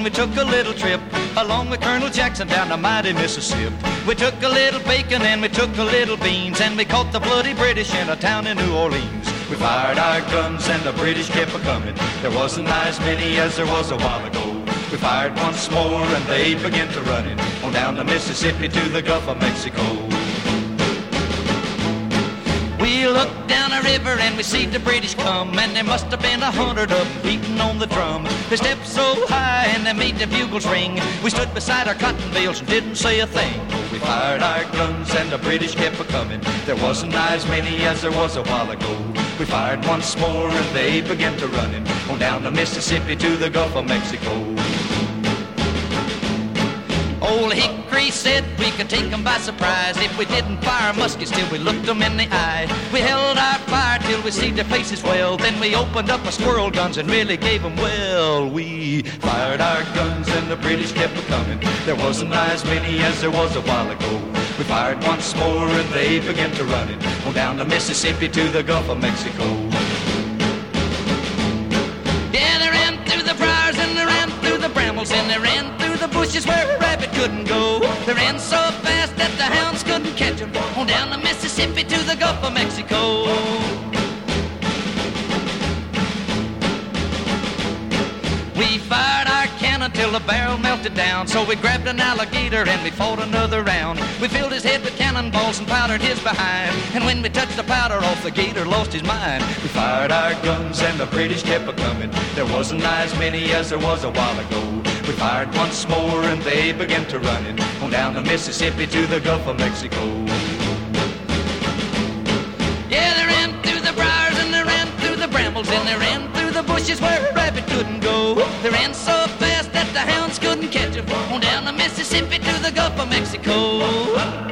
we took a little trip along with Colonel Jackson down the mighty Mississippi. We took a little bacon and we took a little beans, and we caught the bloody British in a town in New Orleans. We fired our guns and the British kept a-coming. There wasn't as many as there was a while ago. We fired once more and they began to running on down the Mississippi to the Gulf of Mexico. We looked down a river and we see the British come, and there must have been 100 of them beating on the drum. They stepped so high and they made the bugles ring. We stood beside our cotton bales and didn't say a thing. We fired our guns and the British kept a-coming. There wasn't as many as there was a while ago. We fired once more and they began to running on down the Mississippi to the Gulf of Mexico. Old Hickory said we could take them by surprise if we didn't fire muskets till we looked them in the eye. We held our fire till we see their faces well, then we opened up our squirrel guns and really gave them well. We fired our guns and the British kept a-coming. There wasn't as many as there was a while ago. We fired once more and they began to running on down the Mississippi to the Gulf of Mexico. Yeah, they ran through the briars and they ran through the brambles and they ran through the bushes where a rabbit couldn't go. They ran so fast that the hounds couldn't catch them on down the Mississippi to the Gulf of Mexico. We fired our cannon till the barrel melted down, so we grabbed an alligator and we fought another round. We filled his head with cannonballs and powdered his behind, and when we touched the powder off, the gator lost his mind. We fired our guns and the British kept a-coming. There wasn't as many as there was a while ago. We fired once more and they began to running on down the Mississippi to the Gulf of Mexico. Yeah, they ran through the briars and they ran through the brambles and they ran through the bushes where a rabbit couldn't go. They ran so fast that the hounds couldn't catch them on down the Mississippi to the Gulf of Mexico.